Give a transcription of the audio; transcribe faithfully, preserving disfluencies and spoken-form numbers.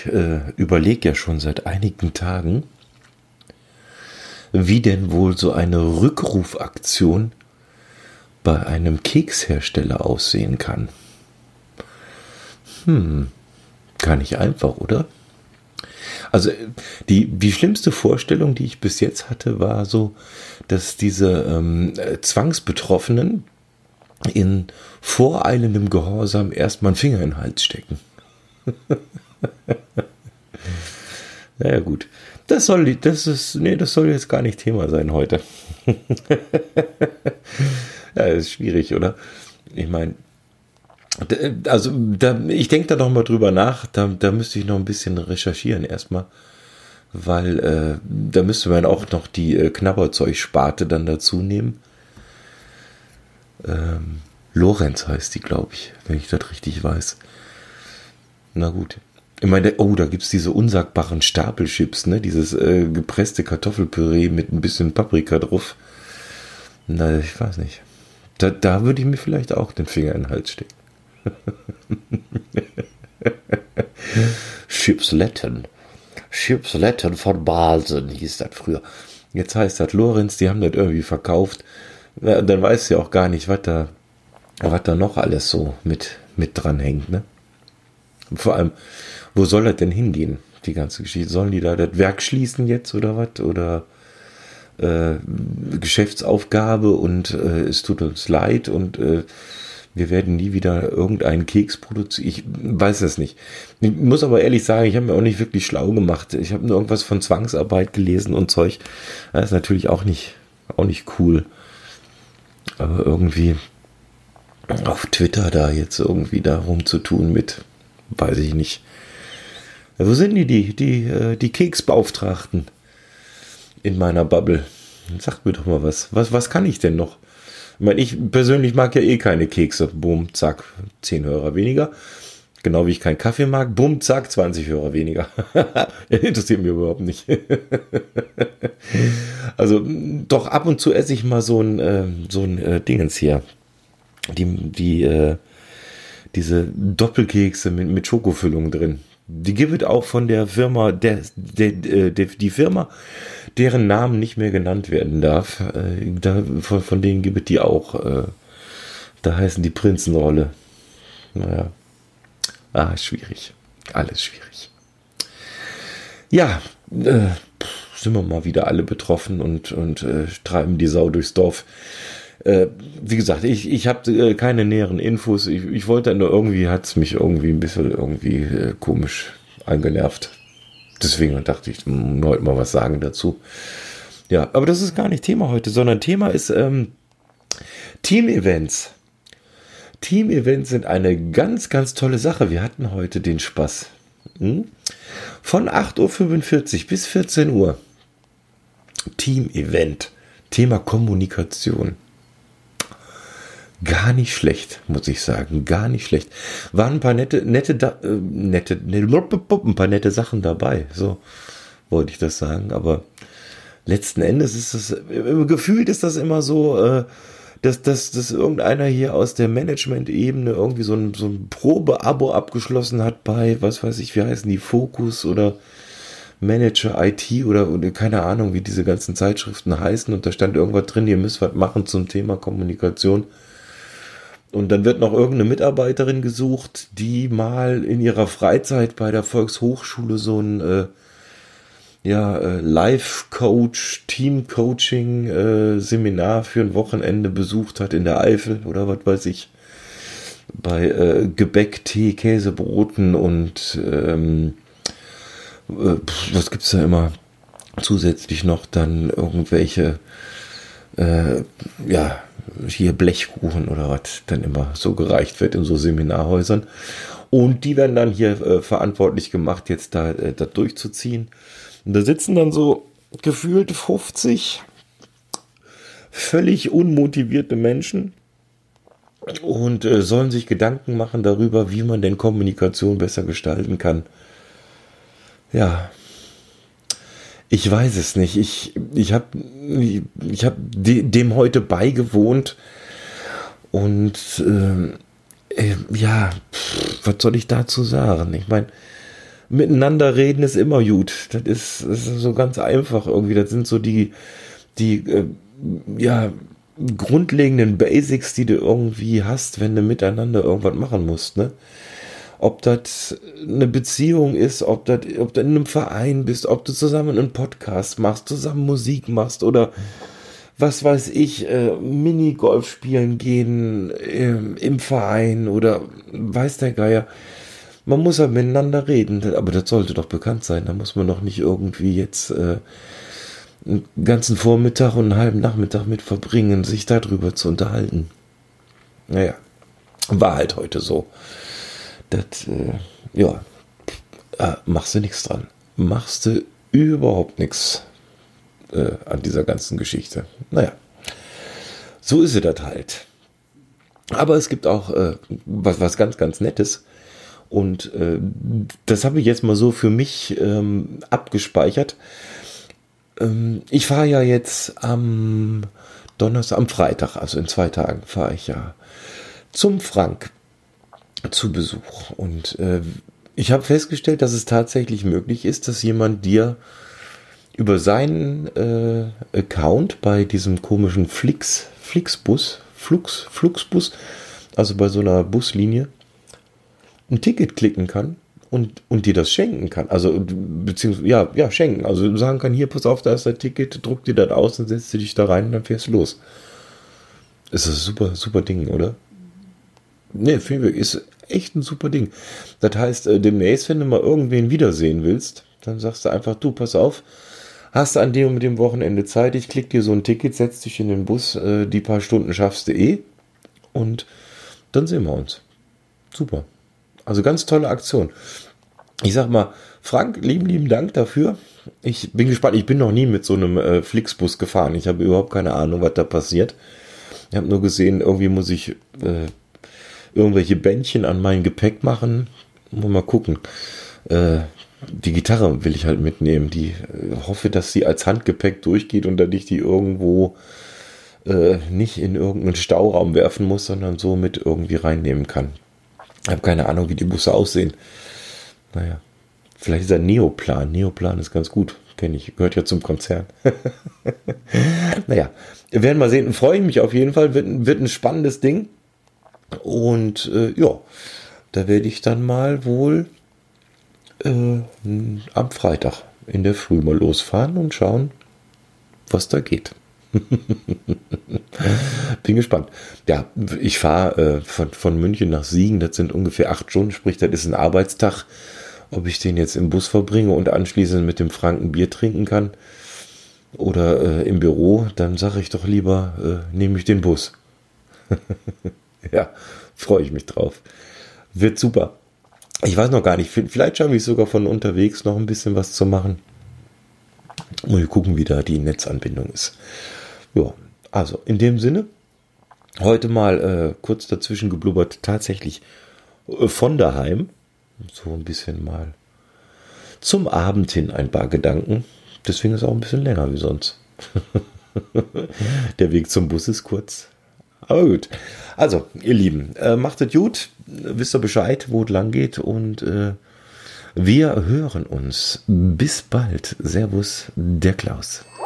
ich äh, überlege ja schon seit einigen Tagen, wie denn wohl so eine Rückrufaktion bei einem Kekshersteller aussehen kann. Hm, gar nicht einfach, oder? Also die, die schlimmste Vorstellung, die ich bis jetzt hatte, war so, dass diese ähm, Zwangsbetroffenen in voreilendem Gehorsam erstmal einen Finger in den Hals stecken. Naja gut, das soll, das ist, nee, das soll jetzt gar nicht Thema sein heute. Ja, ist schwierig, oder? Ich meine, also da, ich denke da noch mal drüber nach, da, da müsste ich noch ein bisschen recherchieren erstmal, weil äh, da müsste man auch noch die äh, Knabberzeug-Sparte dann dazu nehmen. Ähm, Lorenz heißt die, glaube ich, wenn ich das richtig weiß. Na gut. Ich meine, oh, da gibt es diese unsagbaren Stapelchips, ne? Dieses äh, gepresste Kartoffelpüree mit ein bisschen Paprika drauf. Na, ich weiß nicht. Da, da würde ich mir vielleicht auch den Finger in den Hals stecken. Chipsletten. Chipsletten von Balsen hieß das früher. Jetzt heißt das Lorenz, die haben das irgendwie verkauft. Ja, dann weißt du ja auch gar nicht, was da, was da noch alles so mit, mit dran hängt, ne? Vor allem, wo soll das denn hingehen, die ganze Geschichte? Sollen die da das Werk schließen jetzt oder was? Oder äh, Geschäftsaufgabe und äh, es tut uns leid und äh, wir werden nie wieder irgendeinen Keks produzieren. Ich weiß es nicht. Ich muss aber ehrlich sagen, ich habe mir auch nicht wirklich schlau gemacht. Ich habe nur irgendwas von Zwangsarbeit gelesen und Zeug. Das ist natürlich auch nicht, auch nicht cool. Aber irgendwie auf Twitter da jetzt irgendwie da rumzutun mit, weiß ich nicht. Wo sind die, die, die, die Keksbeauftragten in meiner Bubble? Sagt mir doch mal was. Was, was kann ich denn noch? Ich meine, ich persönlich mag ja eh keine Kekse. Bumm, zack, zehn Hörer weniger. Genau wie ich keinen Kaffee mag. Bumm, zack, zwanzig Hörer weniger. Interessiert mich überhaupt nicht. Also, doch ab und zu esse ich mal so ein, äh, so ein äh, Dingens hier. Die, die, äh, diese Doppelkekse mit, mit Schokofüllung drin. Die gibt es auch von der Firma, der, der, der, die Firma, deren Namen nicht mehr genannt werden darf. Äh, da, von, von denen gibt es die auch. Äh, da heißen die Prinzenrolle. Naja. Ah, schwierig. Alles schwierig. Ja, äh, sind wir mal wieder alle betroffen und, und äh, treiben die Sau durchs Dorf. Äh, wie gesagt, ich, ich habe äh, keine näheren Infos. Ich, ich wollte nur irgendwie, hat es mich irgendwie ein bisschen irgendwie äh, komisch angenervt. Deswegen dachte ich, hm, heute mal was sagen dazu. Ja, aber das ist gar nicht Thema heute, sondern Thema ist ähm, Team-Events. Team-Events sind eine ganz, ganz tolle Sache. Wir hatten heute den Spaß. Hm? Von acht Uhr fünfundvierzig bis vierzehn Uhr. Team-Event. Thema Kommunikation. Gar nicht schlecht, muss ich sagen. Gar nicht schlecht. Waren ein paar nette, nette, äh, nette, ein paar nette Sachen dabei. So wollte ich das sagen. Aber letzten Endes ist es, gefühlt ist das immer so, äh, dass, dass, dass irgendeiner hier aus der Management-Ebene irgendwie so ein, so ein Probe-Abo abgeschlossen hat bei, was weiß ich, wie heißen die, Focus oder Manager I T oder, oder keine Ahnung, wie diese ganzen Zeitschriften heißen. Und da stand irgendwas drin, ihr müsst was machen zum Thema Kommunikation. Und dann wird noch irgendeine Mitarbeiterin gesucht, die mal in ihrer Freizeit bei der Volkshochschule so ein äh, ja, äh, Life-Coach, Team-Coaching äh, Seminar für ein Wochenende besucht hat in der Eifel oder was weiß ich. Bei äh, Gebäck, Tee, Käsebroten und ähm, äh, was gibt's da immer zusätzlich noch? Dann irgendwelche äh, ja, hier Blechkuchen oder was dann immer so gereicht wird in so Seminarhäusern. Und die werden dann hier äh, verantwortlich gemacht, jetzt da äh, das durchzuziehen. Und da sitzen dann so gefühlt fünfzig völlig unmotivierte Menschen und äh, sollen sich Gedanken machen darüber, wie man denn Kommunikation besser gestalten kann. Ja, ich weiß es nicht. Ich, ich habe ich hab de, dem heute beigewohnt und äh, äh, ja, pff, was soll ich dazu sagen? Ich meine, miteinander reden ist immer gut. Das ist, das ist so ganz einfach irgendwie. Das sind so die, die, äh, ja, grundlegenden Basics, die du irgendwie hast, wenn du miteinander irgendwas machen musst, ne? Ob das eine Beziehung ist, ob das, ob du in einem Verein bist, ob du zusammen einen Podcast machst, zusammen Musik machst oder was weiß ich, äh, Minigolf spielen gehen äh, im Verein oder weiß der Geier. Man muss ja miteinander reden, aber das sollte doch bekannt sein. Da muss man doch nicht irgendwie jetzt äh, einen ganzen Vormittag und einen halben Nachmittag mit verbringen, sich darüber zu unterhalten. Naja, war halt heute so. Das, äh, ja, äh, machst du nichts dran. Machst du überhaupt nichts äh, an dieser ganzen Geschichte. Naja, so ist es das halt. Aber es gibt auch äh, was, was ganz, ganz Nettes. Und äh, das habe ich jetzt mal so für mich ähm, abgespeichert. Ähm, ich fahre ja jetzt am Donnerstag, am Freitag, also in zwei Tagen fahre ich ja zum Frank zu Besuch. Und äh, ich habe festgestellt, dass es tatsächlich möglich ist, dass jemand dir über seinen äh, Account bei diesem komischen Flix, Flixbus, Flux, Fluxbus, also bei so einer Buslinie, ein Ticket klicken kann und, und dir das schenken kann. Also, beziehungsweise, ja, ja, schenken. Also sagen kann, hier, pass auf, da ist das Ticket, druck dir das aus, dann setzt du dich da rein und dann fährst du los. Ist das ein super, super Ding, oder? Ne, ist echt ein super Ding. Das heißt, äh, demnächst, wenn du mal irgendwen wiedersehen willst, dann sagst du einfach, du, pass auf, hast du an dem mit dem Wochenende Zeit, ich klick dir so ein Ticket, setz dich in den Bus, äh, die paar Stunden schaffst du eh und dann sehen wir uns. Super. Also ganz tolle Aktion. Ich sag mal, Frank, lieben, lieben Dank dafür. Ich bin gespannt, ich bin noch nie mit so einem äh, Flixbus gefahren. Ich habe überhaupt keine Ahnung, was da passiert. Ich habe nur gesehen, irgendwie muss ich äh, irgendwelche Bändchen an mein Gepäck machen. Muss mal gucken. Äh, die Gitarre will ich halt mitnehmen. Die äh, hoffe, dass sie als Handgepäck durchgeht und dass ich die irgendwo äh, nicht in irgendeinen Stauraum werfen muss, sondern so mit irgendwie reinnehmen kann. Ich habe keine Ahnung, wie die Busse aussehen. Naja, vielleicht ist ein Neoplan. Neoplan ist ganz gut. Kenne ich. Gehört ja zum Konzern. Naja, wir werden mal sehen. Freue ich mich auf jeden Fall. Wird, wird ein spannendes Ding. Und äh, ja, da werde ich dann mal wohl äh, am Freitag in der Früh mal losfahren und schauen, was da geht. Bin gespannt. Ja, ich fahre äh, von, von München nach Siegen, das sind ungefähr acht Stunden, sprich, das ist ein Arbeitstag. Ob ich den jetzt im Bus verbringe und anschließend mit dem Franken Bier trinken kann oder äh, im Büro, dann sage ich doch lieber, äh, nehme ich den Bus. Ja, freue ich mich drauf. Wird super. Ich weiß noch gar nicht, vielleicht schaffe ich sogar von unterwegs noch ein bisschen was zu machen. Und wir gucken, wie da die Netzanbindung ist. Ja, also in dem Sinne, heute mal äh, kurz dazwischen geblubbert, tatsächlich äh, von daheim, so ein bisschen mal zum Abend hin ein paar Gedanken. Deswegen ist es auch ein bisschen länger wie sonst. Der Weg zum Bus ist kurz. Aber gut. Also, ihr Lieben, äh, macht es gut. Wisst ihr Bescheid, wo es lang geht. Und äh, wir hören uns. Bis bald. Servus, der Klaus.